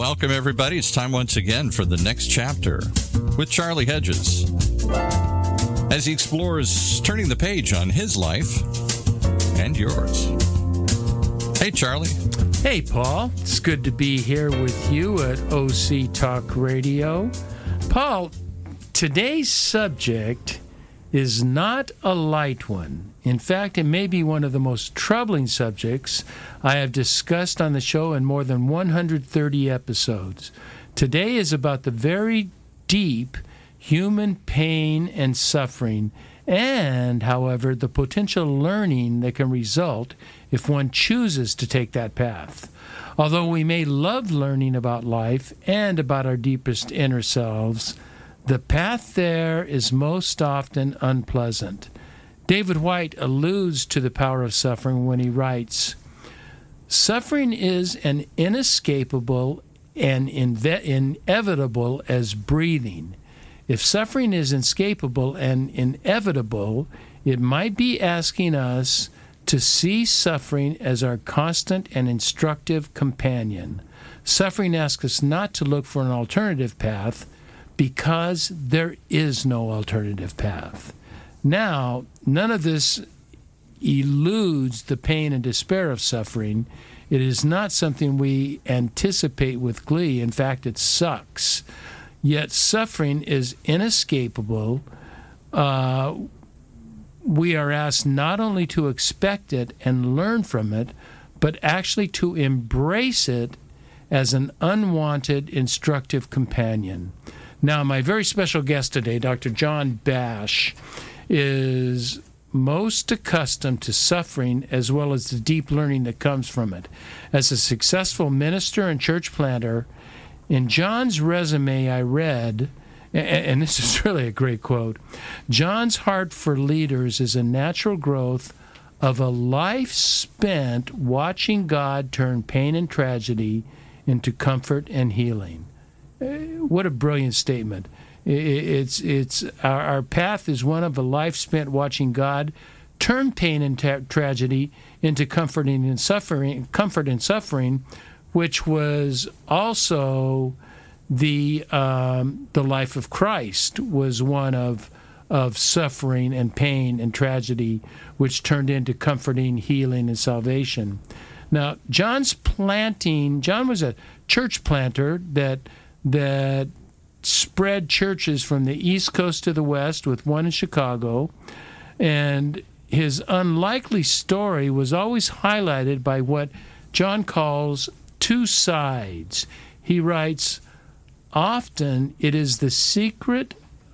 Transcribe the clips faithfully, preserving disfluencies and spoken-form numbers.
Welcome, everybody. It's time once again for the next chapter with Charlie Hedges as he explores turning the page on his life and yours. Hey, Charlie. Hey, Paul. It's good to be here with you at O C Talk Radio. Paul, today's subject is not a light one. In fact, it may be one of the most troubling subjects I have discussed on the show in more than one hundred thirty episodes. Today is about the very deep human pain and suffering, and, however, the potential learning that can result if one chooses to take that path. Although we may love learning about life and about our deepest inner selves, the path there is most often unpleasant. David White alludes to the power of suffering when he writes, "Suffering is an inescapable and inve- inevitable as breathing. If suffering is inescapable and inevitable, it might be asking us to see suffering as our constant and instructive companion. Suffering asks us not to look for an alternative path because there is no alternative path." Now, none of this eludes the pain and despair of suffering. It is not something we anticipate with glee. In fact, it sucks. Yet suffering is inescapable. Uh, we are asked not only to expect it and learn from it, but actually to embrace it as an unwanted, instructive companion. Now, my very special guest today, Doctor John Bash, is most accustomed to suffering as well as the deep learning that comes from it. As a successful minister and church planter, in John's resume I read, and this is really a great quote, "John's heart for leaders is a natural growth of a life spent watching God turn pain and tragedy into comfort and healing." What a brilliant statement. It's it's our, our path is one of a life spent watching God turn pain and ta- tragedy into comforting and suffering, comfort and suffering, which was also the um, the life of Christ was one of of suffering and pain and tragedy, which turned into comforting, healing, and salvation. Now, John's planting. John was a church planter that that. spread churches from the East Coast to the West, with one in Chicago, and his unlikely story was always highlighted by what John calls two sides. He writes, "Often it is the secret,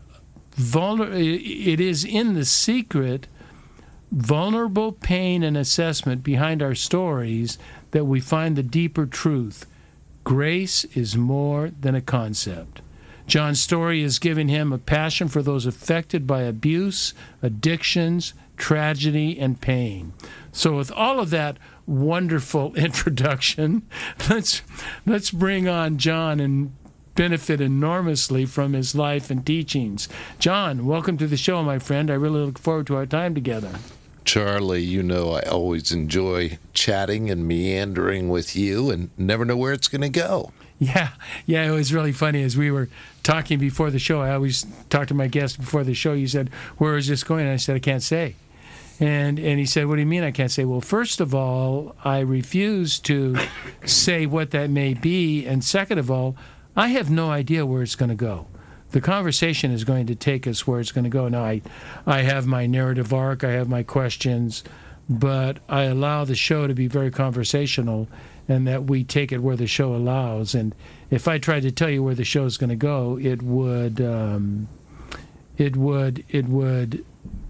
vulner- it is in the secret, vulnerable pain and assessment behind our stories that we find the deeper truth. Grace is more than a concept." John's story has given him a passion for those affected by abuse, addictions, tragedy, and pain. So with all of that wonderful introduction, let's let's bring on John and benefit enormously from his life and teachings. John, welcome to the show, my friend. I really look forward to our time together. Charlie, you know I always enjoy chatting and meandering with you and never know where it's going to go. Yeah, yeah, it was really funny. As we were talking before the show, I always talk to my guests before the show. You said, "Where is this going?" And I said, "I can't say." And and he said, "What do you mean I can't say?" Well, first of all, I refuse to say what that may be. And second of all, I have no idea where it's going to go. The conversation is going to take us where it's going to go. Now, I, I have my narrative arc, I have my questions, but I allow the show to be very conversational, and that we take it where the show allows. And if I tried to tell you where the show is going to go, it would, um, it would, it would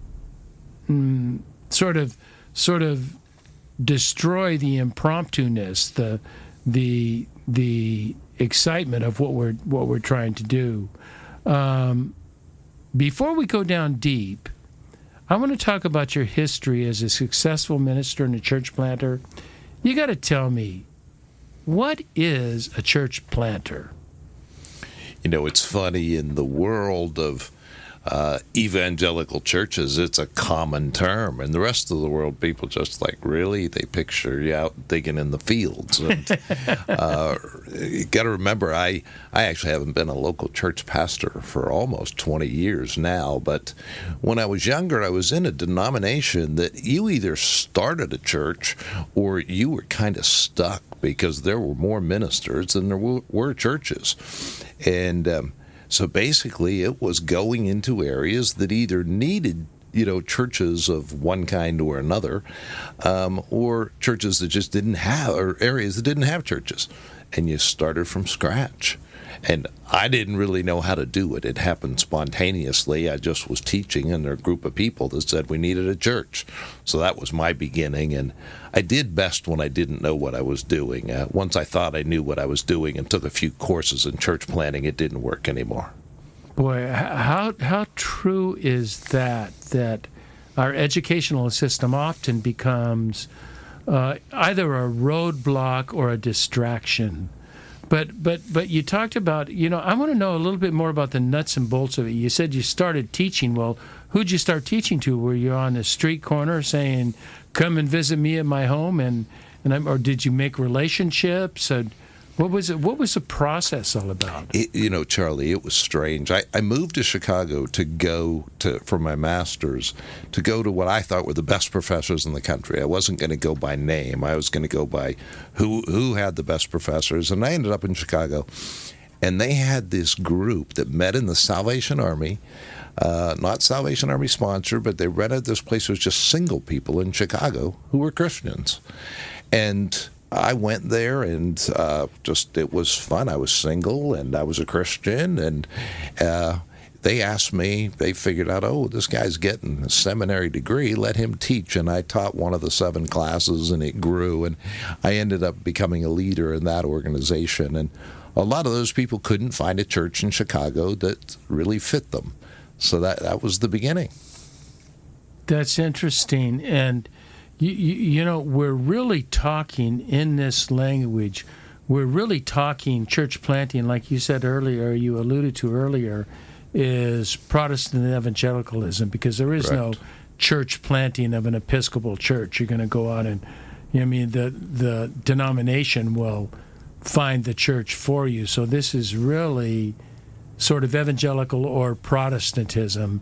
mm, sort of, sort of destroy the impromptu-ness, the, the, the excitement of what we're, what we're trying to do. Um, before we go down deep, I want to talk about your history as a successful minister and a church planter. You got to tell me, what is a church planter? You know, it's funny, in the world of uh, evangelical churches, it's a common term. And the rest of the world, people just like, really? They picture you out digging in the fields. And, uh, you got to remember, I, I actually haven't been a local church pastor for almost twenty years now. But when I was younger, I was in a denomination that you either started a church or you were kind of stuck because there were more ministers than there were churches. And um, so basically it was going into areas that either needed, you know, churches of one kind or another, um, or churches that just didn't have, or areas that didn't have churches. And you started from scratch. And I didn't really know how to do it. It happened spontaneously. I just was teaching, and there were a group of people that said we needed a church. So that was my beginning. And I did best when I didn't know what I was doing. Uh, once I thought I knew what I was doing and took a few courses in church planting, it didn't work anymore. Boy, how how true is that, that our educational system often becomes uh, either a roadblock or a distraction. But but but you talked about, you know, I want to know a little bit more about the nuts and bolts of it. You said you started teaching. Well, who'd you start teaching to? Were you on the street corner saying, come and visit me at my home? And, and I'm, or did you make relationships? Or what was it? What was the process all about? It, you know, Charlie, it was strange. I, I moved to Chicago to go to for my master's, to go to what I thought were the best professors in the country. I wasn't going to go by name. I was going to go by who who had the best professors. And I ended up in Chicago, and they had this group that met in the Salvation Army, uh, not Salvation Army sponsored, but they rented this place. It was just single people in Chicago who were Christians. And I went there, and uh, just it was fun. I was single, and I was a Christian, and uh, they asked me, they figured out, oh, this guy's getting a seminary degree, let him teach. And I taught one of the seven classes, and it grew, and I ended up becoming a leader in that organization. And a lot of those people couldn't find a church in Chicago that really fit them. So that, that was the beginning. That's interesting. And You, you, you know, we're really talking in this language, we're really talking church planting, like you said earlier, you alluded to earlier, is Protestant evangelicalism, because there is Correct. no church planting of an Episcopal church. You're going to go out and, you know, I mean, the, the denomination will find the church for you. So this is really sort of evangelical or Protestantism.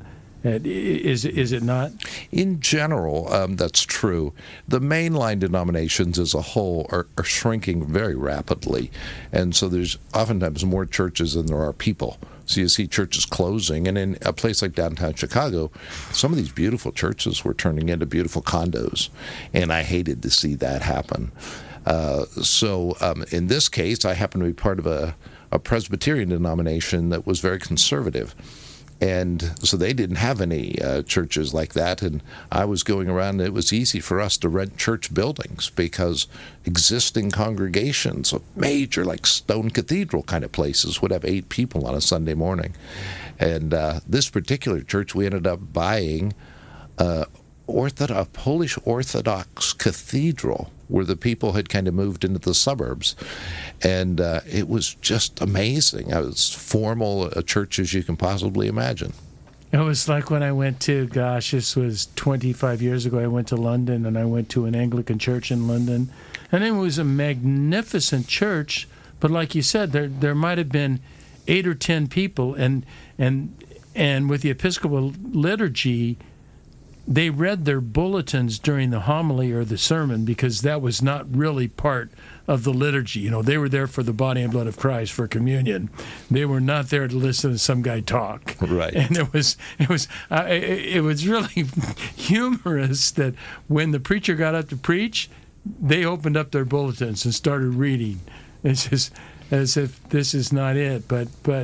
Is is it not? In general, um, that's true. The mainline denominations as a whole are, are shrinking very rapidly, and so there's oftentimes more churches than there are people. So you see churches closing, and in a place like downtown Chicago, some of these beautiful churches were turning into beautiful condos, and I hated to see that happen. Uh, so um, in this case, I happen to be part of a, a Presbyterian denomination that was very conservative. And so they didn't have any uh, churches like that, and I was going around, and it was easy for us to rent church buildings because existing congregations of major, like Stone Cathedral kind of places, would have eight people on a Sunday morning. And uh, this particular church, we ended up buying uh, Orthodox, a Polish Orthodox cathedral where the people had kind of moved into the suburbs. And uh, it was just amazing. As formal a church as you can possibly imagine. It was like when I went to, gosh, this was twenty-five years ago, I went to London, and I went to an Anglican church in London. And it was a magnificent church, but like you said, there there might have been eight or ten people, and and and with the Episcopal liturgy, they read their bulletins during the homily or the sermon, because that was not really part of the liturgy. You know, they were there for the body and blood of Christ, for communion. They were not there to listen to some guy talk. Right. And it was it was uh, it, it was really humorous that when the preacher got up to preach, they opened up their bulletins and started reading. It's just as if this is not it, but but.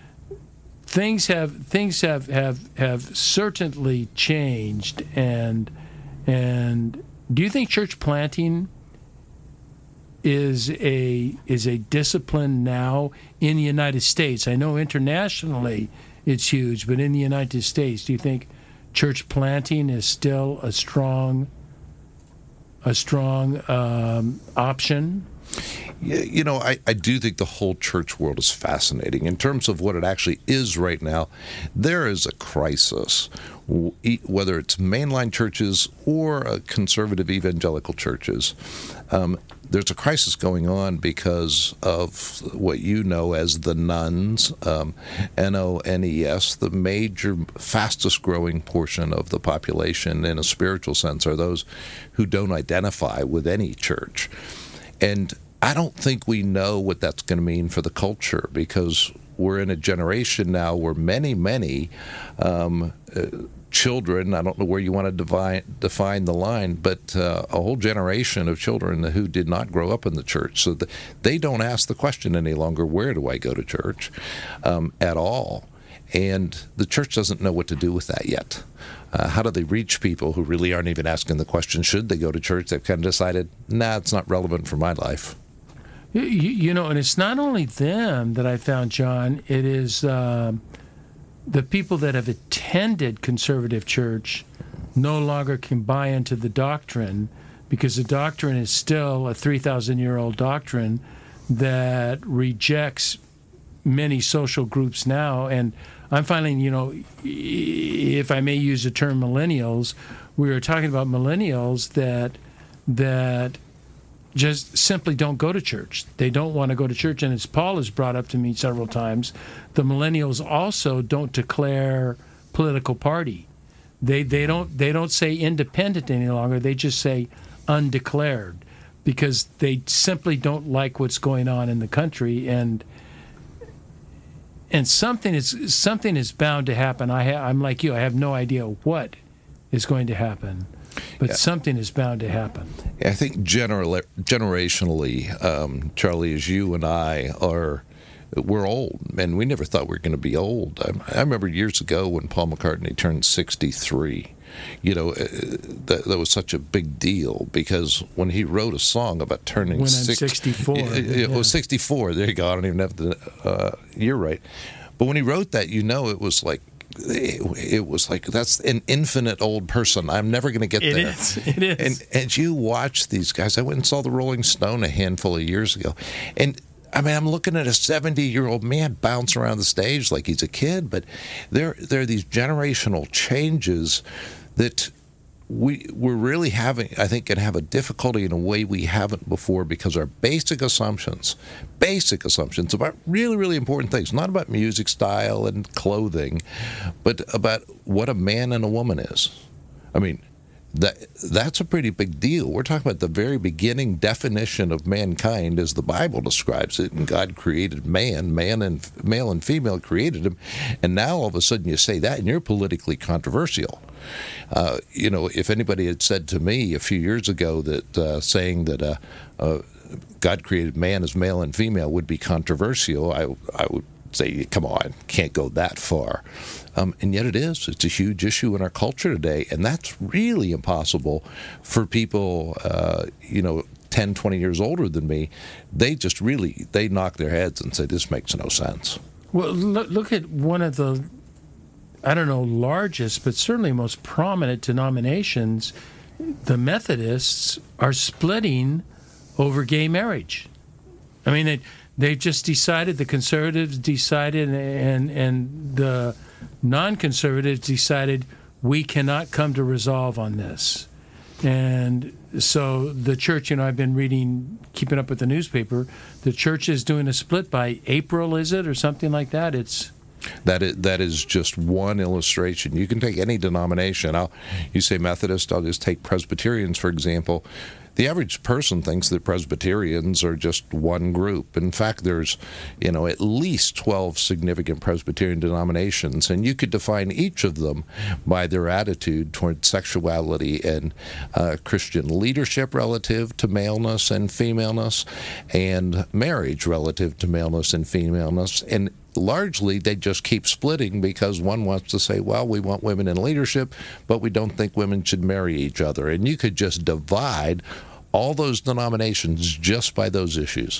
Things have things have, have, have certainly changed, and and do you think church planting is a is a discipline now in the United States? I know internationally it's huge, but in the United States, do you think church planting is still a strong a strong um, option? You know, I, I do think the whole church world is fascinating. In terms of what it actually is right now, there is a crisis, whether it's mainline churches or uh, conservative evangelical churches. Um, there's a crisis going on because of what you know as the nones, um, N O N E S. The major, fastest growing portion of the population in a spiritual sense are those who don't identify with any church. And I don't think we know what that's going to mean for the culture, because we're in a generation now where many, many um, uh, children, I don't know where you want to divine, define the line, but uh, a whole generation of children who did not grow up in the church. So the, they don't ask the question any longer, where do I go to church, um, at all. And the church doesn't know what to do with that yet. Uh, how do they reach people who really aren't even asking the question, should they go to church? They've kind of decided, nah, it's not relevant for my life. You, you know, and it's not only them that I found, John. It is uh, the people that have attended conservative church no longer can buy into the doctrine, because the doctrine is still a three thousand year old doctrine that rejects many social groups now. And I'm finding, you know, if I may use the term millennials, we were talking about millennials that that just simply don't go to church. They don't want to go to church. And as Paul has brought up to me several times, the millennials also don't declare political party. They they don't they don't say independent any longer. They just say undeclared, because they simply don't like what's going on in the country. And and something is something is bound to happen. I ha- I'm like you. I have no idea what is going to happen. But yeah. Something is bound to happen. I think general, generationally, um, Charlie, as you and I are, we're old, and we never thought we were going to be old. I, I remember years ago when Paul McCartney turned sixty-three. You know, that, that was such a big deal, because when he wrote a song about turning when six, I'm sixty-four, it, it yeah. was sixty-four. There you go. I don't even have the uh, year right. But when he wrote that, you know, it was like, it was like, that's an infinite old person. I'm never going to get it there. It is. It is. And, and you watch these guys. I went and saw the Rolling Stone a handful of years ago. And, I mean, I'm looking at a seventy-year-old man bounce around the stage like he's a kid. But there, there are these generational changes that we, we're really having, I think, can have a difficulty in a way we haven't before, because our basic assumptions, basic assumptions about really, really important things, not about music style and clothing, but about what a man and a woman is. I mean, that that's a pretty big deal. We're talking about the very beginning definition of mankind as the Bible describes it, and God created man, man and male and female created him, and now all of a sudden you say that and you're politically controversial. Uh, you know, if anybody had said to me a few years ago that uh, saying that uh, uh, God created man as male and female would be controversial, I, I would say, come on, can't go that far. Um, and yet it is. It's a huge issue in our culture today, and that's really impossible for people, uh, you know, ten, twenty years older than me. They just really, they knock their heads and say, this makes no sense. Well, look, look at one of the, I don't know, largest, but certainly most prominent denominations. The Methodists are splitting over gay marriage. I mean, they, they've just decided, the conservatives decided, and and the non-conservatives decided, we cannot come to resolve on this. And so the church, you know, I've been reading, keeping up with the newspaper, the church is doing a split by April, is it, or something like that? It's That is, that is just one illustration. You can take any denomination. I'll, you say Methodist, I'll just take Presbyterians, for example. The average person thinks that Presbyterians are just one group. In fact, there's, you know, at least twelve significant Presbyterian denominations, and you could define each of them by their attitude toward sexuality and uh, Christian leadership relative to maleness and femaleness, and marriage relative to maleness and femaleness. And largely, they just keep splitting because one wants to say, well, we want women in leadership, but we don't think women should marry each other. And you could just divide all those denominations just by those issues.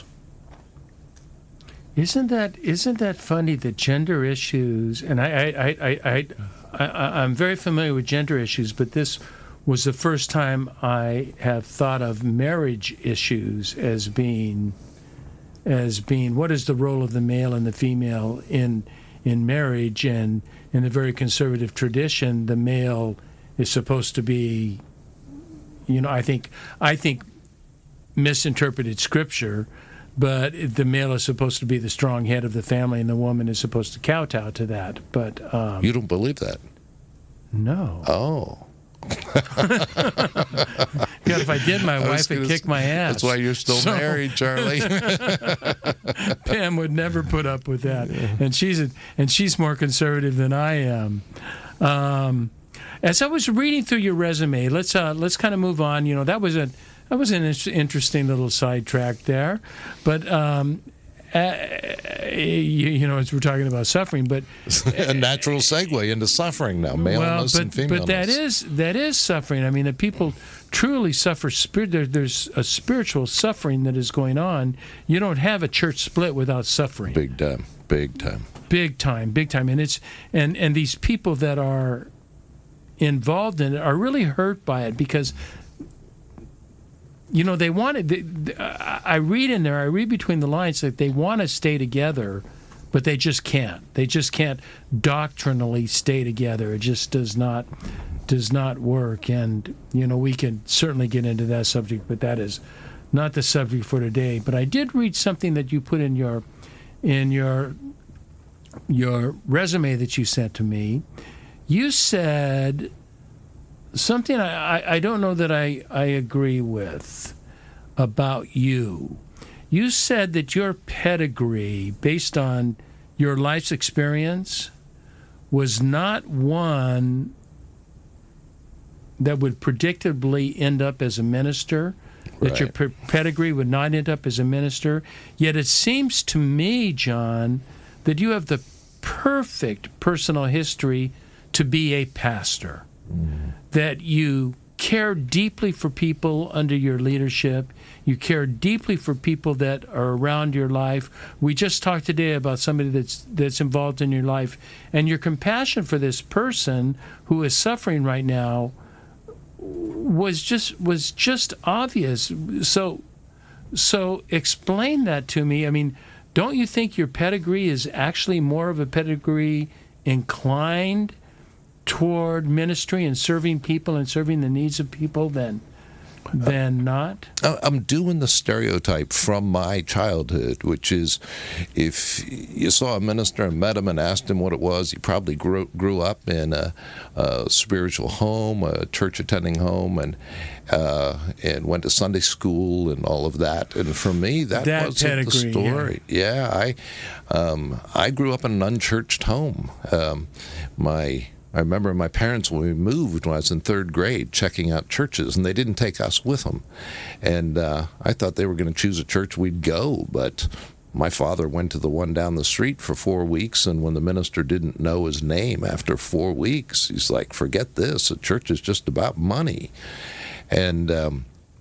Isn't that isn't that funny that gender issues, and I, I, I, I, I, I'm very familiar with gender issues, but this was the first time I have thought of marriage issues as being as being what is the role of the male and the female in in marriage, and in the very conservative tradition, the male is supposed to be, you know, I think I think misinterpreted Scripture, but the male is supposed to be the strong head of the family, and the woman is supposed to kowtow to that. But um, you don't believe that? No. Oh. God, if I did, my wife would kick my ass. That's why you're still so, married, Charlie. Pam would never put up with that, and she's a, and she's more conservative than I am. Um, as I was reading through your resume, let's uh, let's kind of move on. You know, that was a that was an interesting little sidetrack there, but. Um, Uh, you, you know, as we're talking about suffering, but a natural segue into suffering now, maleness well, but, and femaleness. But that is that is suffering. I mean, if people truly suffer, spirit, there, there's a spiritual suffering that is going on. You don't have a church split without suffering. Big time, big time, big time, big time, and it's and and these people that are involved in it are really hurt by it because. You know, they wanted. They, I read in there. I read between the lines that they want to stay together, but they just can't. They just can't doctrinally stay together. It just does not does not work. And you know, we can certainly get into that subject, but that is not the subject for today. But I did read something that you put in your in your your resume that you sent to me. You said. Something I, I, I don't know that I, I agree with about you. You said that your pedigree, based on your life's experience, was not one that would predictably end up as a minister, right. That your pe- pedigree would not end up as a minister. Yet it seems to me, John, that you have the perfect personal history to be a pastor. Mm. That you care deeply for people under your leadership. You care deeply for people that are around your life. We just talked today about somebody that's that's involved in your life, and your compassion for this person who is suffering right now was just was just obvious. So, so explain that to me. I mean, don't you think your pedigree is actually more of a pedigree inclined toward ministry and serving people and serving the needs of people than than not? I'm doing the stereotype from my childhood, which is if you saw a minister and met him and asked him what it was, he probably grew, grew up in a, a spiritual home, a church-attending home, and uh, and went to Sunday school and all of that. And for me, that, that wasn't pedigree, the story. Yeah, yeah I um, I grew up in an unchurched home. Um, my I remember my parents, when we moved, when I was in third grade, checking out churches, and they didn't take us with them. And uh, I thought they were going to choose a church we'd go, but my father went to the one down the street for four weeks, and when the minister didn't know his name after four weeks, he's like, forget this, a church is just about money. And um,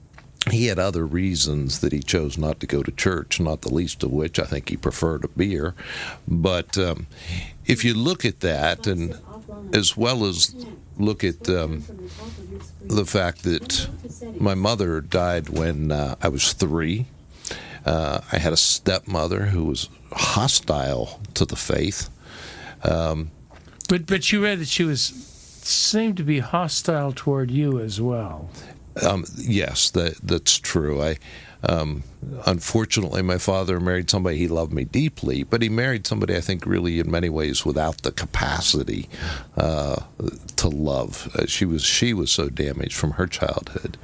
he had other reasons that he chose not to go to church, not the least of which I think he preferred a beer. But um, if you look at that, and as well as look at um, the fact that my mother died when uh, I was three. Uh, I had a stepmother who was hostile to the faith. Um, but but you read that she was seemed to be hostile toward you as well. Um, yes, that that's true. I um, unfortunately, my father married somebody he loved me deeply, but he married somebody I think really in many ways without the capacity uh, to love. Uh, she was she was so damaged from her childhood.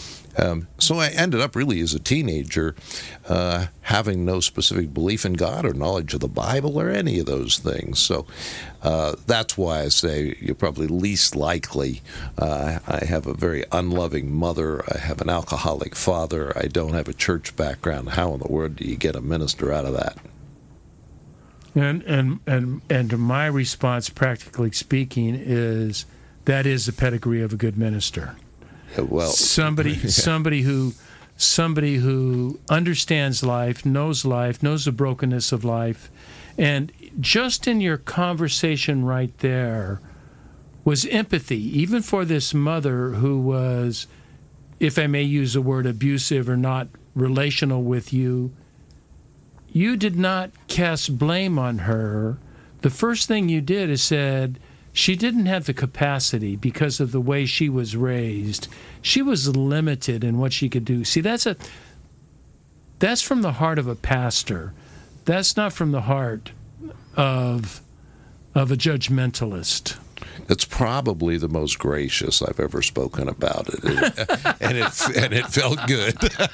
Um, so I ended up really as a teenager uh, having no specific belief in God or knowledge of the Bible or any of those things. So uh, that's why I say you're probably least likely. Uh, I have a very unloving mother. I have an alcoholic father. I don't have a church background. How in the world do you get a minister out of that? And and and and my response, practically speaking, is that is the pedigree of a good minister. Well, somebody, yeah. somebody who, somebody who understands life, knows life, knows the brokenness of life, and just in your conversation right there was empathy, even for this mother who was, if I may use the word, abusive or not relational with you. you did not cast blame on her. The first thing you did is said she didn't have the capacity because of the way she was raised. She was limited in what she could do. See, that's a that's from the heart of a pastor. That's not from the heart of of a judgmentalist. That's probably the most gracious I've ever spoken about it, and it and it felt good.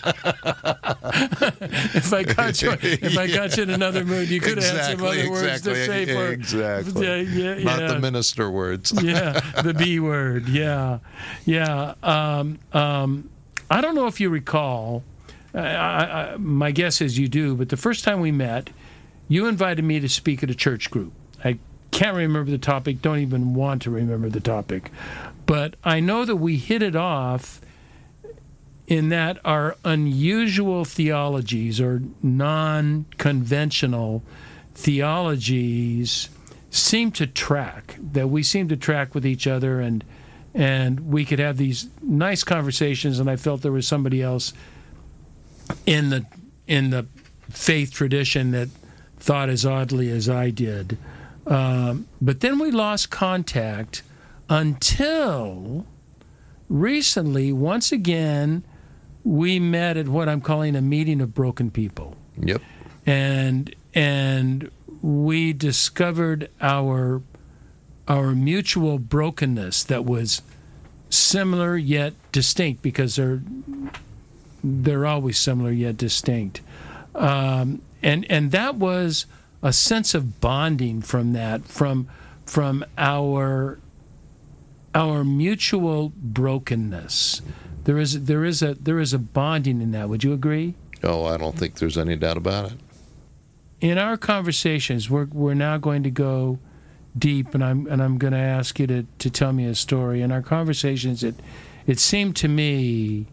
if I got you, if I got you in another mood, you could have exactly, had some other exactly, words to say for exactly. Yeah, yeah, yeah. Not the minister words. yeah, the B word. Yeah, yeah. Um, um, I don't know if you recall. I, I, my guess is you do. But the first time we met, you invited me to speak at a church group. I can't remember the topic, don't even want to remember the topic. But I know that we hit it off in that our unusual theologies or non-conventional theologies seem to track, that we seem to track with each other, and and we could have these nice conversations, and I felt there was somebody else in the in the faith tradition that thought as oddly as I did. Um, but then we lost contact until recently, once again, we met at what I'm calling a meeting of broken people. Yep. And and we discovered our our mutual brokenness that was similar yet distinct, because they're they're always similar yet distinct. Um, and and that was a sense of bonding from that, from from our our mutual brokenness. There is there is a there is a bonding in that. Would you agree? Oh, I don't think there's any doubt about it. In our conversations, we're we're now going to go deep, and I'm and I'm going to ask you to, to tell me a story. In our conversations, it it seemed to me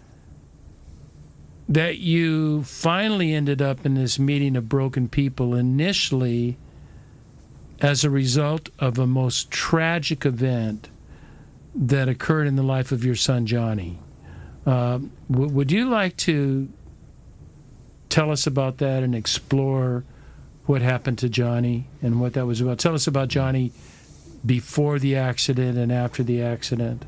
that you finally ended up in this meeting of broken people initially as a result of a most tragic event that occurred in the life of your son, Johnny. Uh, w- would you like to tell us about that and explore what happened to Johnny and what that was about? Tell us about Johnny before the accident and after the accident.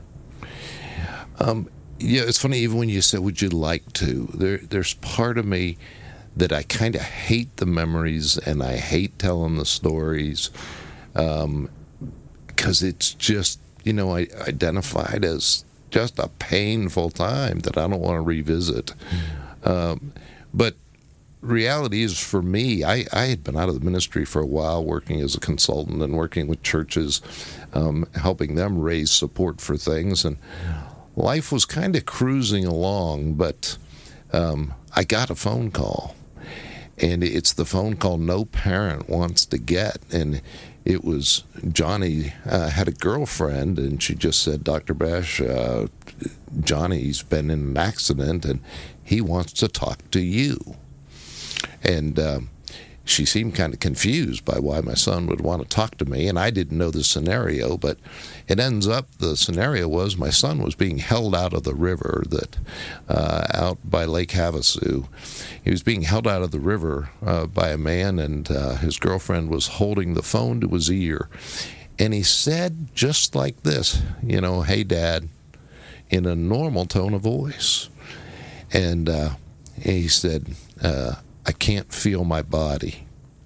Um, yeah, it's funny, even when you said, would you like to, there, there's part of me that I kind of hate the memories and I hate telling the stories um, because it's just, you know, I identified as just a painful time that I don't want to revisit. Mm. Um, but reality is, for me, I, I had been out of the ministry for a while, working as a consultant and working with churches, um, helping them raise support for things. And life was kind of cruising along, but um, I got a phone call. And it's the phone call no parent wants to get. And it was Johnny uh, had a girlfriend, and she just said, Doctor Bash, uh, Johnny's been in an accident, and he wants to talk to you. And um, she seemed kind of confused by why my son would want to talk to me, and I didn't know the scenario, but it ends up, the scenario was my son was being held out of the river that uh, out by Lake Havasu. He was being held out of the river uh, by a man, and uh, his girlfriend was holding the phone to his ear. And he said just like this, you know, hey, Dad, in a normal tone of voice. And uh, he said, uh, I can't feel my body.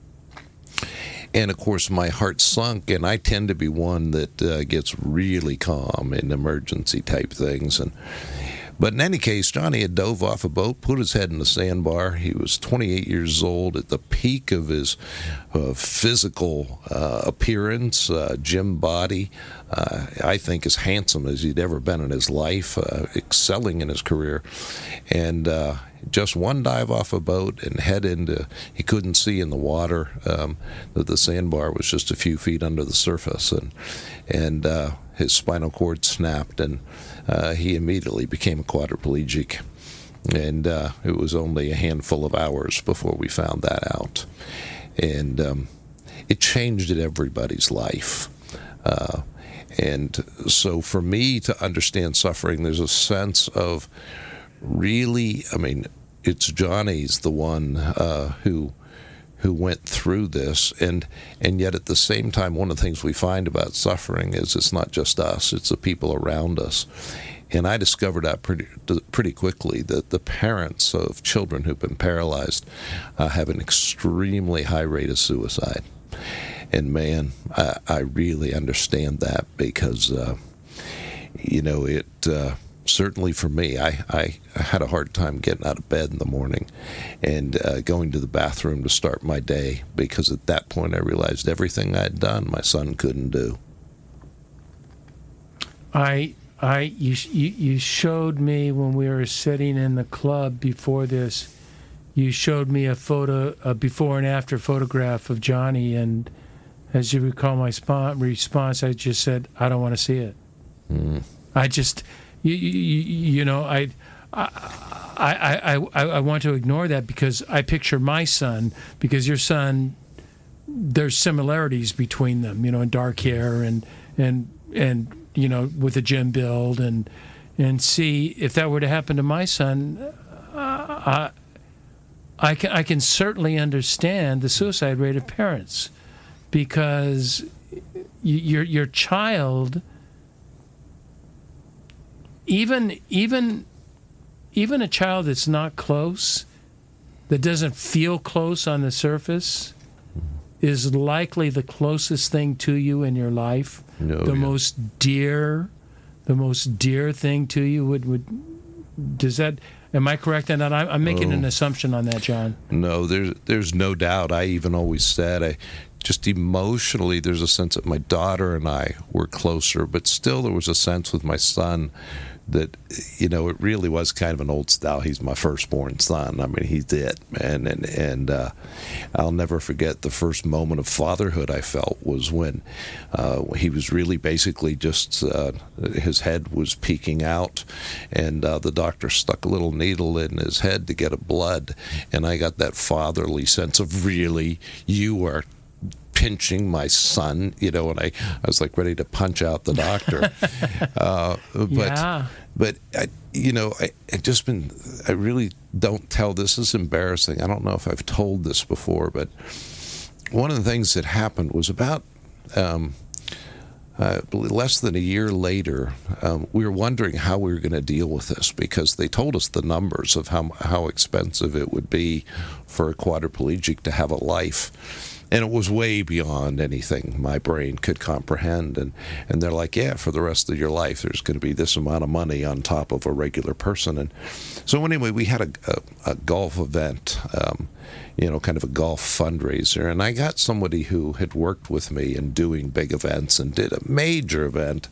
And, of course, my heart sunk, and I tend to be one that uh, gets really calm in emergency-type things. And But in any case, Johnny had dove off a boat, put his head in the sandbar. He was twenty-eight years old, at the peak of his uh, physical uh, appearance, uh, gym body. Uh, I think as handsome as he'd ever been in his life, uh, excelling in his career. And uh, just one dive off a boat and head into, he couldn't see in the water. Um, the, the sandbar was just a few feet under the surface. And, and uh, his spinal cord snapped, and Uh, he immediately became a quadriplegic, and uh, it was only a handful of hours before we found that out. And um, it changed everybody's life. Uh, and so for me to understand suffering, there's a sense of really, I mean, it's Johnny's the one uh, who who went through this, and and yet at the same time, one of the things we find about suffering is it's not just us; it's the people around us. And I discovered that pretty pretty quickly that the parents of children who've been paralyzed uh, have an extremely high rate of suicide. And man, I, I really understand that because, uh, you know, it uh, certainly for me, I, I had a hard time getting out of bed in the morning and uh, going to the bathroom to start my day because at that point I realized everything I'd done my son couldn't do. I... I you, you you showed me when we were sitting in the club before this, you showed me a photo, a before and after photograph of Johnny, and as you recall my sp- response, I just said, I don't want to see it. Mm. I just, you, you, you know, I, I, I, I, I want to ignore that because I picture my son, because your son, there's similarities between them, you know, and dark hair and, and, and, you know, with a gym build, and and see if that were to happen to my son, uh, I, I can I can certainly understand the suicide rate of parents, because your your child, even even even a child that's not close, that doesn't feel close on the surface, is likely the closest thing to you in your life. No, the yeah. most dear, the most dear thing to you would, would does that, am I correct on that? I'm, I'm making oh. an assumption on that, John. No, there's there's no doubt. I even always said, I just emotionally, there's a sense that my daughter and I were closer, but still there was a sense with my son that, you know, it really was kind of an old style. He's my firstborn son. I mean, he's it, man. And, and uh, I'll never forget the first moment of fatherhood I felt was when uh, he was really basically just, uh, his head was peeking out, and uh, the doctor stuck a little needle in his head to get a blood. And I got that fatherly sense of, really, you are pinching my son, you know, and I, I was like ready to punch out the doctor. uh, but, yeah. but I, you know, I, I just been, I really don't tell, this is embarrassing. I don't know if I've told this before, but one of the things that happened was about um, uh, less than a year later, um, we were wondering how we were going to deal with this, because they told us the numbers of how how expensive it would be for a quadriplegic to have a life. And it was way beyond anything my brain could comprehend. And, and they're like, yeah, for the rest of your life, there's going to be this amount of money on top of a regular person. And so anyway, we had a, a, a golf event, um, you know, kind of a golf fundraiser. And I got somebody who had worked with me in doing big events and did a major event.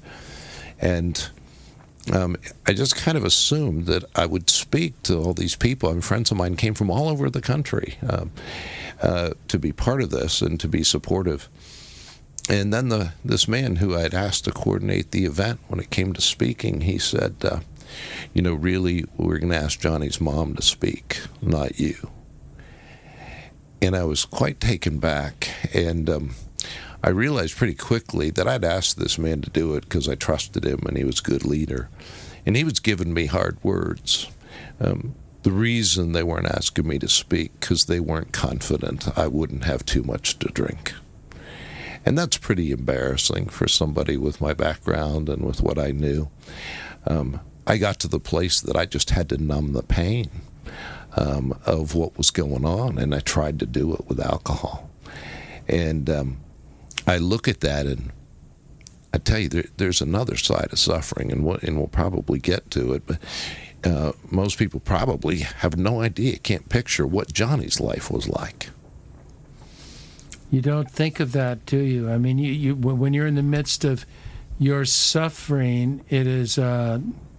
And Um, I just kind of assumed that I would speak to all these people. I mean, friends of mine came from all over the country um, uh, to be part of this and to be supportive. And then the this man who I'd asked to coordinate the event, when it came to speaking, he said, uh, you know, really, we're going to ask Johnny's mom to speak, not you. And I was quite taken back. And um, I realized pretty quickly that I'd asked this man to do it because I trusted him and he was a good leader. And he was giving me hard words. Um, the reason they weren't asking me to speak, because they weren't confident I wouldn't have too much to drink. And that's pretty embarrassing for somebody with my background and with what I knew. Um, I got to the place that I just had to numb the pain um, of what was going on, and I tried to do it with alcohol. And um, I look at that, and I tell you, there, there's another side of suffering, and, what, and we'll probably get to it, but uh, most people probably have no idea, can't picture what Johnny's life was like. You don't think of that, do you? I mean, you, you when you're in the midst of your suffering, it is... Uh,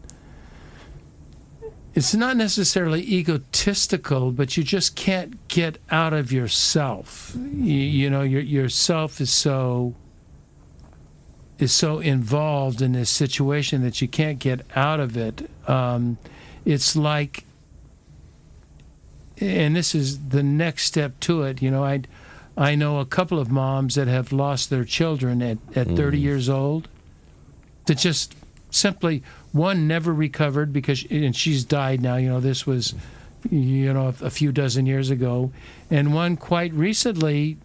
it's not necessarily egotistical, but you just can't get out of yourself. You, you know, your yourself is so is so involved in this situation that you can't get out of it. Um, it's like, and this is the next step to it. You know, I I know a couple of moms that have lost their children at at mm. thirty years old. That just simply. One never recovered because, and she's died now. You know, this was you know, a few dozen years ago, and one quite recently.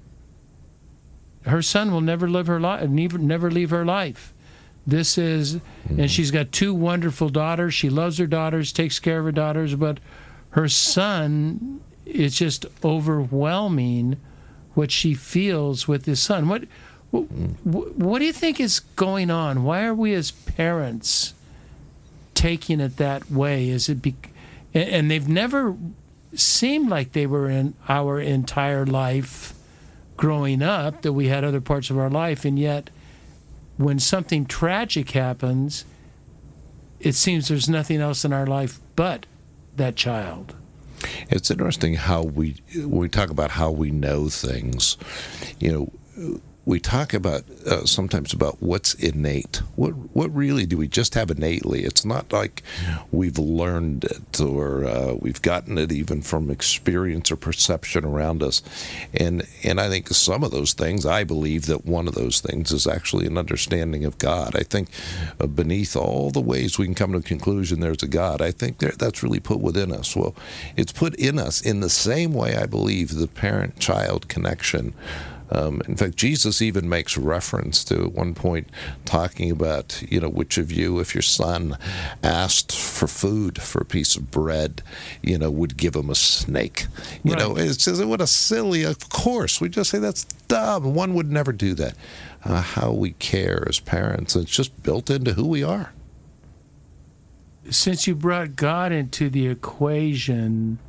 Her son will never live her life, never, never leave her life. This is, mm-hmm. and she's got two wonderful daughters. She loves her daughters, takes care of her daughters, but her son, it's just overwhelming what she feels with his son. What, mm-hmm. what, what do you think is going on? Why are we as parents taking it that way? Is it, be, and they've never seemed like they were in our entire life. Growing up, that we had other parts of our life, and yet when something tragic happens, it seems there's nothing else in our life but that child. It's interesting how we when we talk about how we know things. You know, we talk about uh, sometimes about what's innate. What what really do we just have innately? It's not like we've learned it or uh, we've gotten it even from experience or perception around us. And and I think some of those things, I believe that one of those things is actually an understanding of God. I think uh, beneath all the ways we can come to a conclusion there's a God, I think there, that's really put within us. Well, it's put in us in the same way I believe the parent-child connection. Um, in fact, Jesus even makes reference to at one point talking about, you know, which of you, if your son asked for food, for a piece of bread, you know, would give him a snake. You right. know, it's just, what a silly, of course. We just say that's dumb. One would never do that. Uh, how we care as parents, it's just built into who we are. Since you brought God into the equation,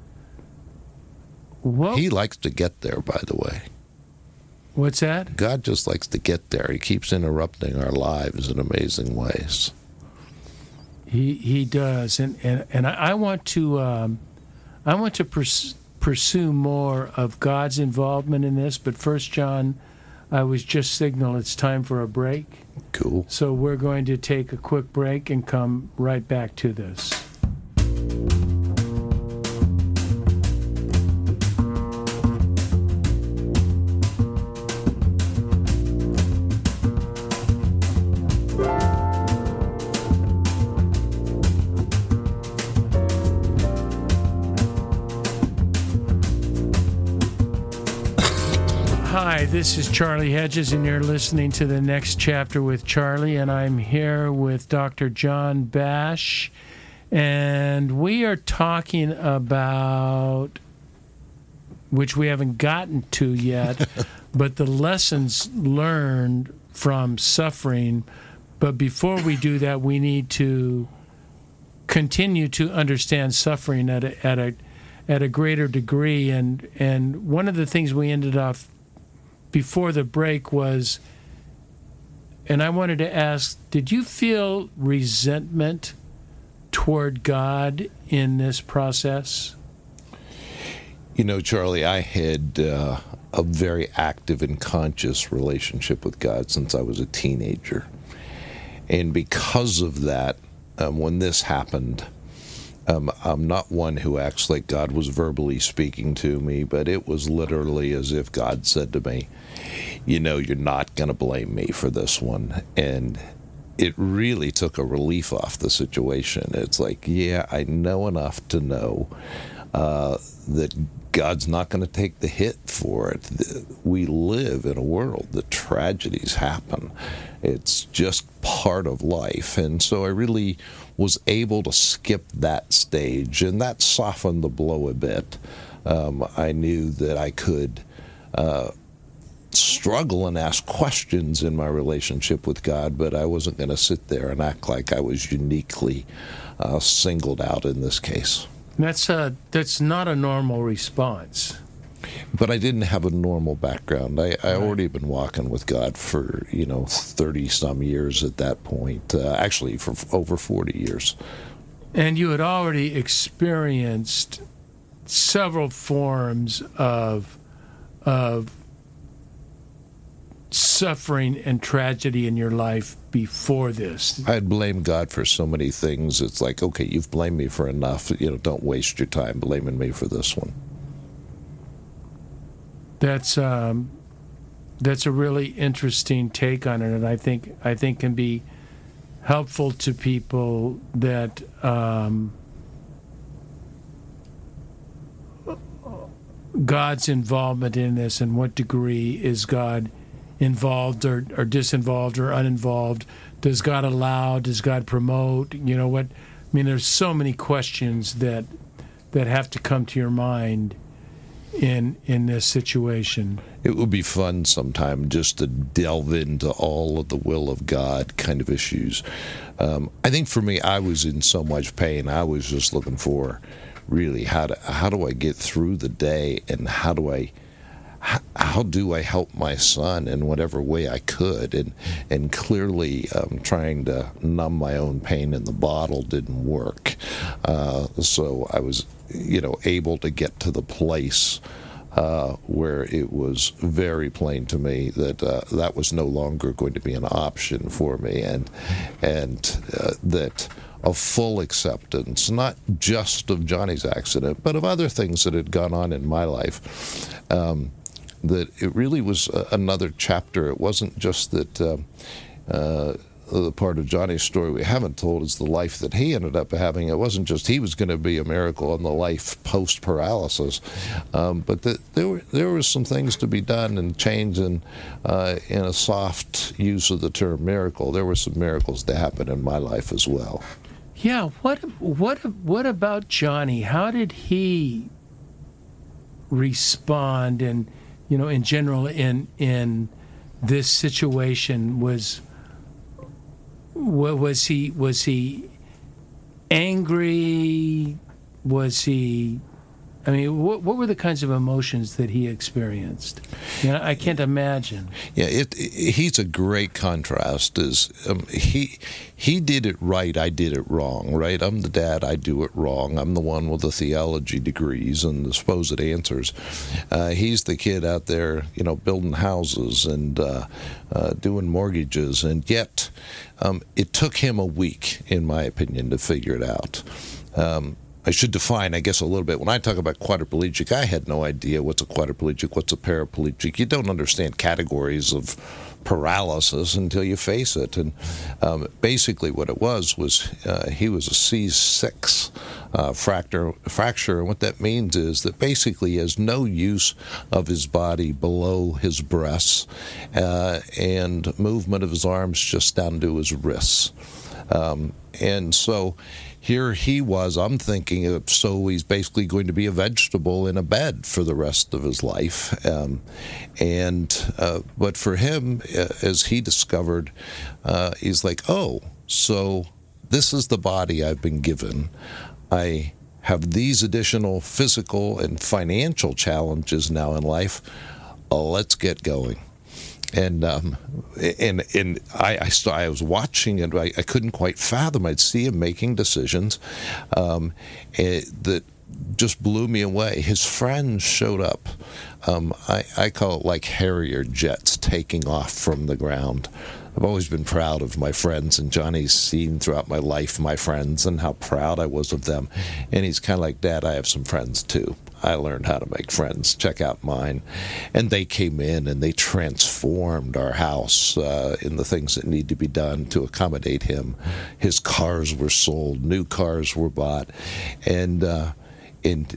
what... He likes to get there, by the way. What's that? God just likes to get there. He keeps interrupting our lives in amazing ways. He he does, and and, and I, I want to um, I want to pers- pursue more of God's involvement in this. But first, John, I was just signaled it's time for a break. Cool. So we're going to take a quick break and come right back to this. Hi, this is Charlie Hedges, and you're listening to The Next Chapter with Charlie, and I'm here with Doctor John Bash, and we are talking about, which we haven't gotten to yet, but the lessons learned from suffering. But before we do that, we need to continue to understand suffering at a, at a, at a greater degree, and, and one of the things we ended off before the break was, and I wanted to ask, did you feel resentment toward God in this process? You know, Charlie, I had uh, a very active and conscious relationship with God since I was a teenager. And because of that, um, when this happened, Um, I'm not one who acts like God was verbally speaking to me, but it was literally as if God said to me, you know, you're not going to blame me for this one. And it really took a relief off the situation. It's like, yeah, I know enough to know uh, that God's not going to take the hit for it. We live in a world that tragedies happen. It's just part of life. And so I really was able to skip that stage, and that softened the blow a bit. Um, I knew that I could uh, struggle and ask questions in my relationship with God, but I wasn't going to sit there and act like I was uniquely uh, singled out in this case. That's a, that's not a normal response. But I didn't have a normal background. I, I already been walking with God for, you know, thirty-some years at that point. Uh, actually, for over forty years. And you had already experienced several forms of of suffering and tragedy in your life before this. I had blamed God for so many things. It's like, okay, you've blamed me for enough. You know, don't waste your time blaming me for this one. That's um, that's a really interesting take on it, and I think I think can be helpful to people that um, God's involvement in this, and what degree is God involved or, or disinvolved or uninvolved? Does God allow? Does God promote? You know what? I mean, there's so many questions that that have to come to your mind in in this situation. It would be fun sometime just to delve into all of the will of God kind of issues. Um, I think for me, I was in so much pain. I was just looking for really how do, how do I get through the day, and how do I how, how do I help my son in whatever way I could, and and clearly um, trying to numb my own pain in the bottle didn't work. Uh, so I was, you know, able to get to the place uh, where it was very plain to me that uh, that was no longer going to be an option for me, and and uh, that a full acceptance, not just of Johnny's accident, but of other things that had gone on in my life. Um, that it really was another chapter. It wasn't just that uh, uh, the part of Johnny's story we haven't told is the life that he ended up having. It wasn't just he was going to be a miracle in the life post-paralysis, um, but that there were there were some things to be done and change, and uh, in a soft use of the term miracle, there were some miracles to happen in my life as well. Yeah, what what what about Johnny? How did he respond, and you know, in general, in in this situation? Was was he was he angry? Was he? I mean, what what were the kinds of emotions that he experienced? You know, I can't imagine. Yeah, it, it, he's a great contrast. Is um, he he did it right, I did it wrong, right? I'm the dad, I do it wrong. I'm the one with the theology degrees and the supposed answers. Uh, he's the kid out there, you know, building houses and uh, uh, doing mortgages, and yet um, it took him a week, in my opinion, to figure it out. Um, I should define, I guess, a little bit. When I talk about quadriplegic, I had no idea what's a quadriplegic, what's a paraplegic. You don't understand categories of paralysis until you face it. And um, basically what it was was uh, he was a C six uh, fracture, fracture. And what that means is that basically he has no use of his body below his breasts uh, and movement of his arms just down to his wrists. Um, and so here he was, I'm thinking, of, so he's basically going to be a vegetable in a bed for the rest of his life. Um, and uh, but for him, uh, as he discovered, uh, he's like, oh, so this is the body I've been given. I have these additional physical and financial challenges now in life. Uh, let's get going. And um, and and I I, saw, I was watching it. I, I couldn't quite fathom. I'd see him making decisions um, it, that just blew me away. His friends showed up. Um, I, I call it like Harrier jets taking off from the ground. I've always been proud of my friends, and Johnny's seen throughout my life my friends and how proud I was of them. And he's kind of like, Dad, I have some friends too. I learned how to make friends. Check out mine. And they came in and they transformed our house uh, in the things that need to be done to accommodate him. His cars were sold. New cars were bought. And uh, and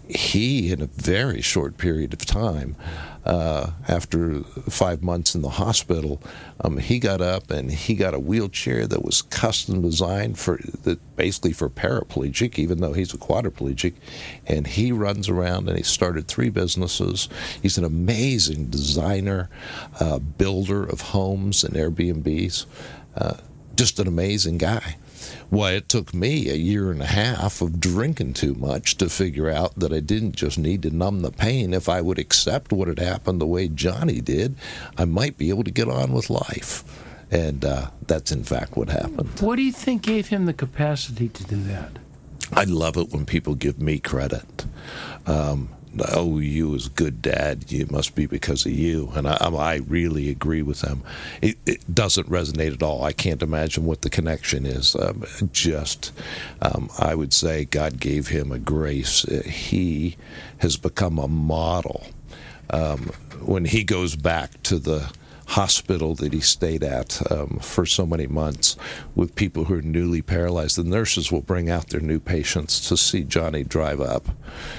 he, in a very short period of time, uh, after five months in the hospital, um, he got up and he got a wheelchair that was custom designed for that basically for paraplegic, even though he's a quadriplegic. And he runs around and he started three businesses. He's an amazing designer, uh, builder of homes and Airbnbs. Uh, just an amazing guy. Well, it took me a year and a half of drinking too much to figure out that I didn't just need to numb the pain. If I would accept what had happened the way Johnny did, I might be able to get on with life. And uh, that's, in fact, what happened. What do you think gave him the capacity to do that? I love it when people give me credit. Um, oh, you as good dad, it must be because of you. And I, I really agree with them. It, it doesn't resonate at all. I can't imagine what the connection is. Um, just, um, I would say God gave him a grace. He has become a model. Um, when he goes back to the hospital that he stayed at um, for so many months with people who are newly paralyzed, the nurses will bring out their new patients to see Johnny drive up.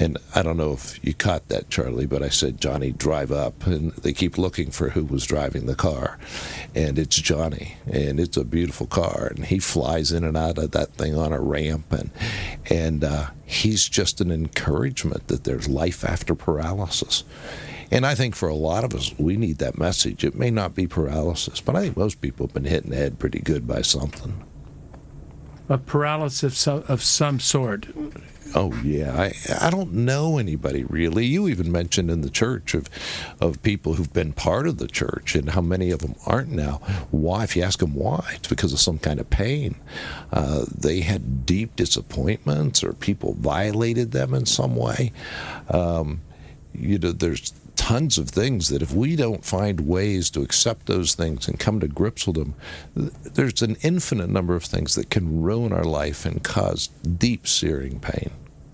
And I don't know if you caught that, Charlie, but I said, Johnny, drive up. And they keep looking for who was driving the car. And it's Johnny. And it's a beautiful car. And he flies in and out of that thing on a ramp. And, and uh, he's just an encouragement that there's life after paralysis. And I think for a lot of us, we need that message. It may not be paralysis, but I think most people have been hit in the head pretty good by something. A paralysis of some, of some sort. Oh, yeah. I I don't know anybody, really. You even mentioned in the church of of people who've been part of the church and how many of them aren't now. Why? If you ask them why, it's because of some kind of pain. Uh, they had deep disappointments or people violated them in some way. Um, you know, there's tons of things that if we don't find ways to accept those things and come to grips with them, there's an infinite number of things that can ruin our life and cause deep, searing pain.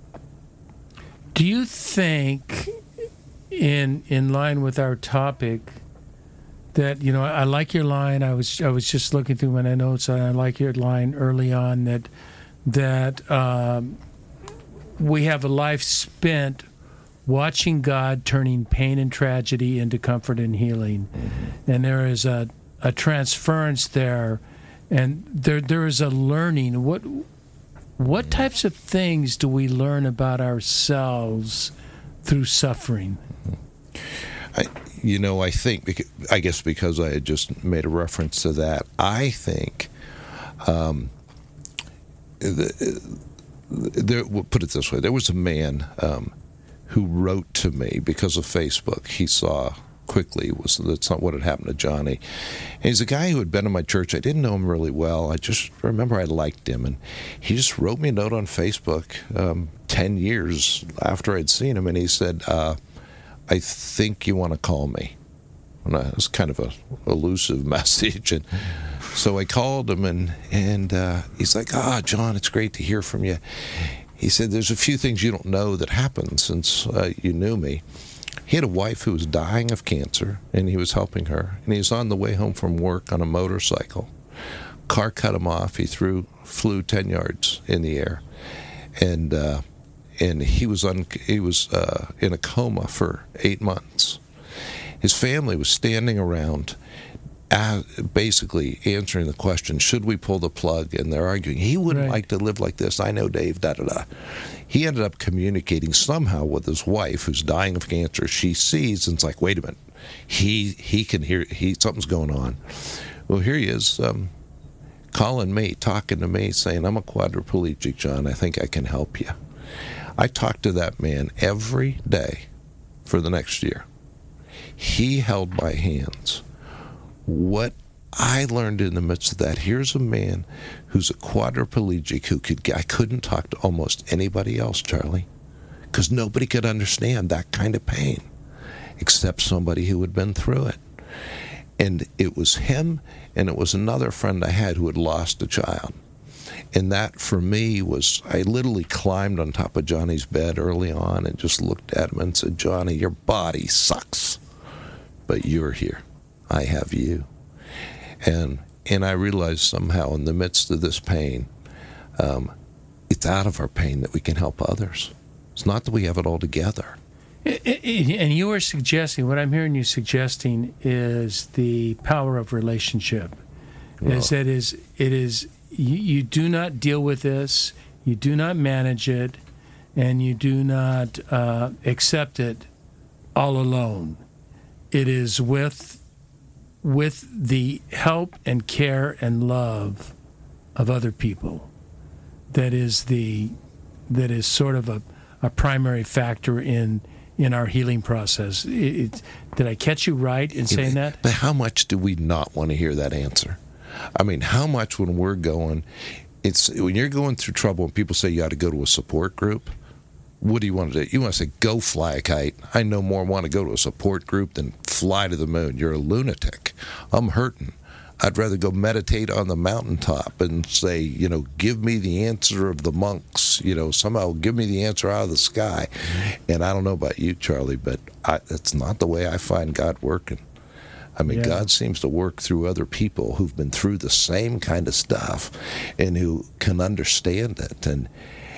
Do you think, in in line with our topic, that, you know, I like your line. I was I was just looking through my notes, and I like your line early on that that um, we have a life spent watching God turning pain and tragedy into comfort and healing, mm-hmm. and there is a a transference there, and there there is a learning. What what types of things do we learn about ourselves through suffering? I, you know, I think, I guess because I had just made a reference to that, I think, um, the, there, we'll put it this way, there was a man um, who wrote to me because of Facebook. He saw quickly was that's not what had happened to Johnny. And he's a guy who had been in my church. I didn't know him really well. I just remember I liked him, and he just wrote me a note on Facebook um, ten years after I'd seen him, and he said, uh, I think you want to call me. And it was kind of a elusive message, and so I called him, and, and uh, he's like, ah, John, it's great to hear from you. He said, there's a few things you don't know that happened since uh, you knew me. He had a wife who was dying of cancer, and he was helping her. And he was on the way home from work on a motorcycle. Car cut him off. He threw, flew ten yards in the air, and uh, and he was un, he was uh, in a coma for eight months. His family was standing around, uh, basically answering the question, should we pull the plug? And they're arguing, he wouldn't right. like to live like this. I know, Dave, da-da-da. He ended up communicating somehow with his wife, who's dying of cancer. She sees, and it's like, wait a minute. He he can hear, he something's going on. Well, here he is, um, calling me, talking to me, saying, I'm a quadriplegic, John. I think I can help you. I talked to that man every day for the next year. He held my hands. What I learned in the midst of that, here's a man who's a quadriplegic who could, I couldn't talk to almost anybody else, Charlie, because nobody could understand that kind of pain except somebody who had been through it. And it was him, and it was another friend I had who had lost a child. And that, for me, was, I literally climbed on top of Johnny's bed early on and just looked at him and said, Johnny, your body sucks, but you're here. I have you. And and I realized somehow in the midst of this pain, um, it's out of our pain that we can help others. It's not that we have it all together. And you are suggesting, what I'm hearing you suggesting is the power of relationship. Well, is that is it is you, you do not deal with this, you do not manage it, and you do not uh, accept it all alone. It is with with the help and care and love of other people that is the that is sort of a, a primary factor in in our healing process. It, it, did I catch you right in saying that? But how much do we not want to hear that answer? I mean, how much when we're going, it's when you're going through trouble and people say you ought to go to a support group, what do you want to do? You want to say, go fly a kite. I no more want to go to a support group than fly to the moon. You're a lunatic. I'm hurting. I'd rather go meditate on the mountaintop and say, you know, give me the answer of the monks. You know, somehow give me the answer out of the sky. And I don't know about you, Charlie, but I, that's not the way I find God working. I mean, yeah. God seems to work through other people who've been through the same kind of stuff and who can understand it. And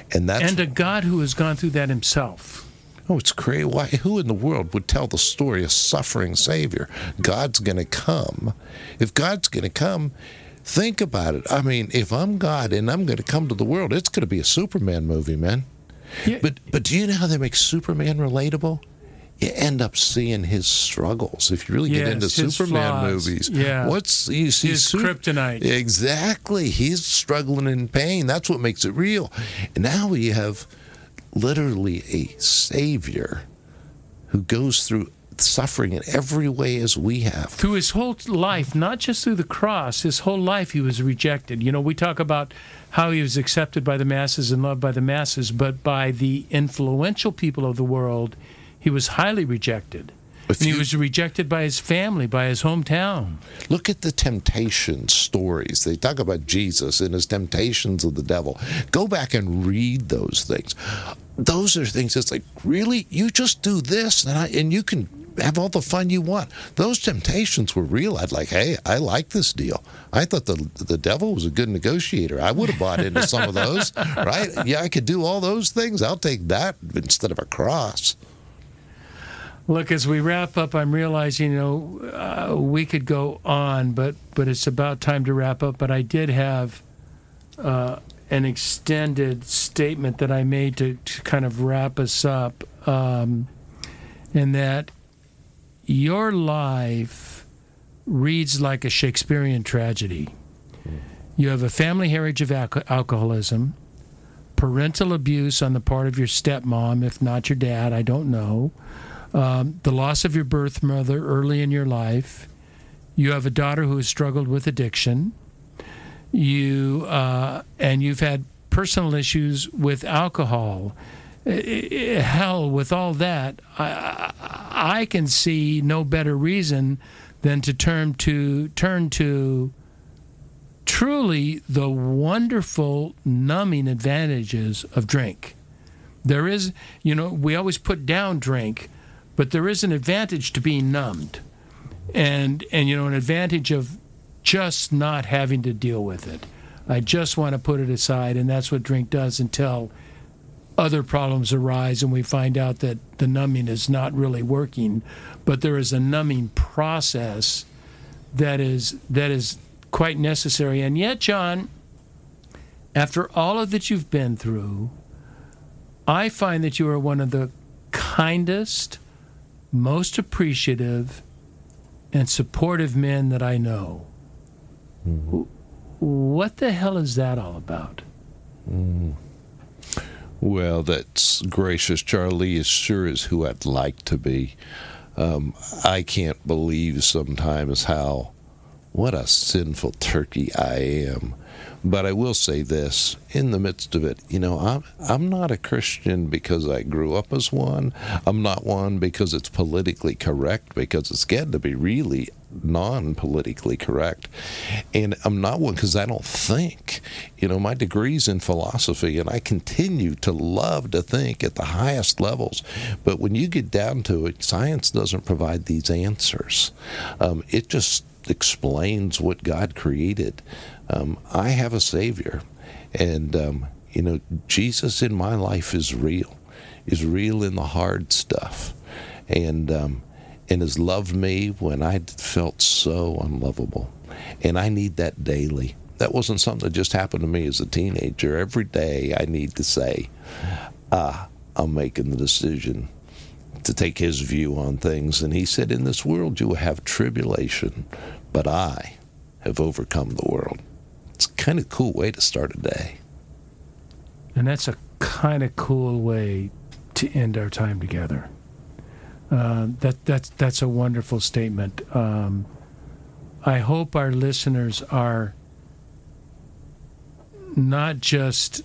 And that's and a God who has gone through that himself. Oh, it's crazy. Why? Who in the world would tell the story of suffering Savior? God's going to come. If God's going to come, think about it. I mean, if I'm God and I'm going to come to the world, it's going to be a Superman movie, man. Yeah. But but do you know how they make Superman relatable? You end up seeing his struggles. If you really get yes, into Superman flaws. movies, yeah. what's you see his super, kryptonite? Exactly. He's struggling in pain. That's what makes it real. And now we have literally a Savior who goes through suffering in every way as we have. Through his whole life, not just through the cross, his whole life he was rejected. You know, we talk about how he was accepted by the masses and loved by the masses, but by the influential people of the world, he was highly rejected. And he was rejected by his family, by his hometown. Look at the temptation stories. They talk about Jesus and his temptations of the devil. Go back and read those things. Those are things that's like, really? You just do this and, I, and you can have all the fun you want. Those temptations were real. I'd like, hey, I like this deal. I thought the the devil was a good negotiator. I would have bought into some of those, right? Yeah, I could do all those things. I'll take that instead of a cross. Look, as we wrap up, I'm realizing, you know, uh, we could go on, but but it's about time to wrap up. But I did have uh, an extended statement that I made to, to kind of wrap us up, um, in that your life reads like a Shakespearean tragedy. You have a family heritage of al- alcoholism, parental abuse on the part of your stepmom, if not your dad, I don't know. Um, the loss of your birth mother early in your life. You have a daughter who has struggled with addiction. You uh, and you've had personal issues with alcohol. Hell, with all that, I, I can see no better reason than to turn to turn to truly the wonderful numbing advantages of drink. There is, you know, we always put down drink. But there is an advantage to being numbed, and and you know an advantage of just not having to deal with it. I just want to put it aside, and that's what drink does until other problems arise and we find out that the numbing is not really working. But there is a numbing process that is that is quite necessary. And yet, John, after all of that you've been through, I find that you are one of the kindest, most appreciative and supportive men that I know. Mm-hmm. What the hell is that all about? Mm. Well, that's gracious, Charlie, as sure as who I'd like to be. Um, I can't believe sometimes how, what a sinful turkey I am. But I will say this, in the midst of it, you know, I'm, I'm not a Christian because I grew up as one. I'm not one because it's politically correct, because it's getting to be really non-politically correct. And I'm not one because I don't think. You know, my degree's in philosophy, and I continue to love to think at the highest levels. But when you get down to it, science doesn't provide these answers. Um, it just explains what God created. Um, I have a Savior, and, um, you know, Jesus in my life is real, is real in the hard stuff, and um, and has loved me when I felt so unlovable, and I need that daily. That wasn't something that just happened to me as a teenager. Every day I need to say, ah, I'm making the decision to take his view on things, and he said, in this world you will have tribulation, but I have overcome the world. It's a kind of cool way to start a day. And that's a kind of cool way to end our time together. Uh, that that's that's a wonderful statement. Um, I hope our listeners are not just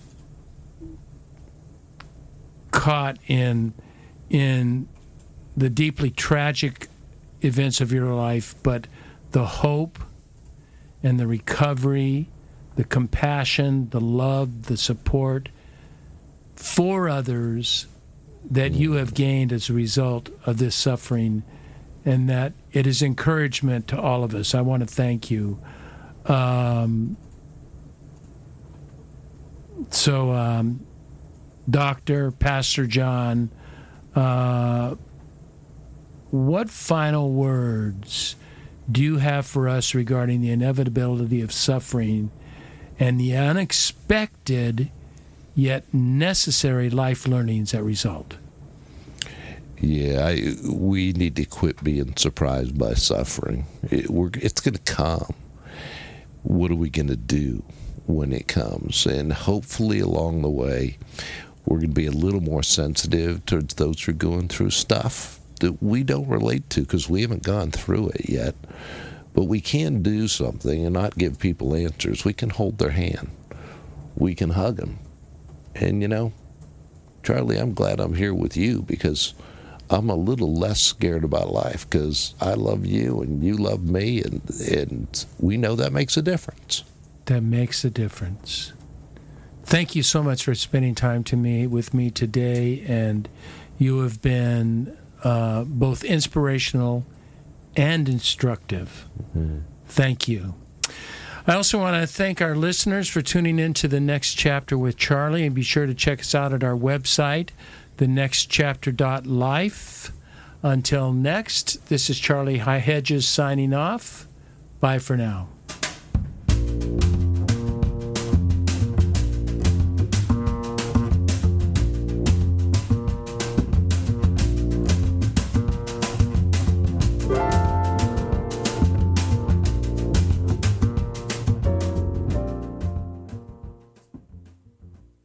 caught in in the deeply tragic events of your life, but the hope and the recovery, the compassion, the love, the support for others that you have gained as a result of this suffering, and that it is encouragement to all of us. I want to thank you. Um, so um, Doctor, Pastor John, uh, what final words do you have for us regarding the inevitability of suffering and the unexpected yet necessary life learnings that result? Yeah, I, we need to quit being surprised by suffering. It, we're, it's going to come. What are we going to do when it comes? And hopefully along the way, we're going to be a little more sensitive towards those who are going through stuff that we don't relate to because we haven't gone through it yet. But we can do something and not give people answers. We can hold their hand. We can hug them. And, you know, Charlie, I'm glad I'm here with you because I'm a little less scared about life because I love you and you love me, and, and we know that makes a difference. That makes a difference. Thank you so much for spending time to me with me today, and you have been uh, both inspirational and instructive. Mm-hmm. Thank you. I also want to thank our listeners for tuning in to The Next Chapter with Charlie, and be sure to check us out at our website, the next chapter dot life. Until next, this is Charlie Hedges signing off. Bye for now.